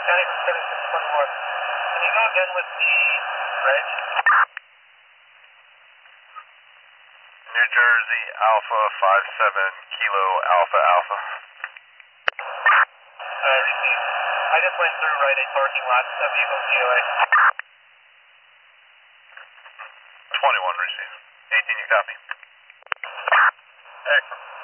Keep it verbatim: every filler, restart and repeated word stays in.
County from seventy-six twenty-one. Can you go again with the reg? New Jersey Alpha five seven Kilo Alpha Alpha. Uh, received. I just went through Rite Aid parking lot, uh, vehicle G O A. twenty-one received. eighteen, you copy? Excellent.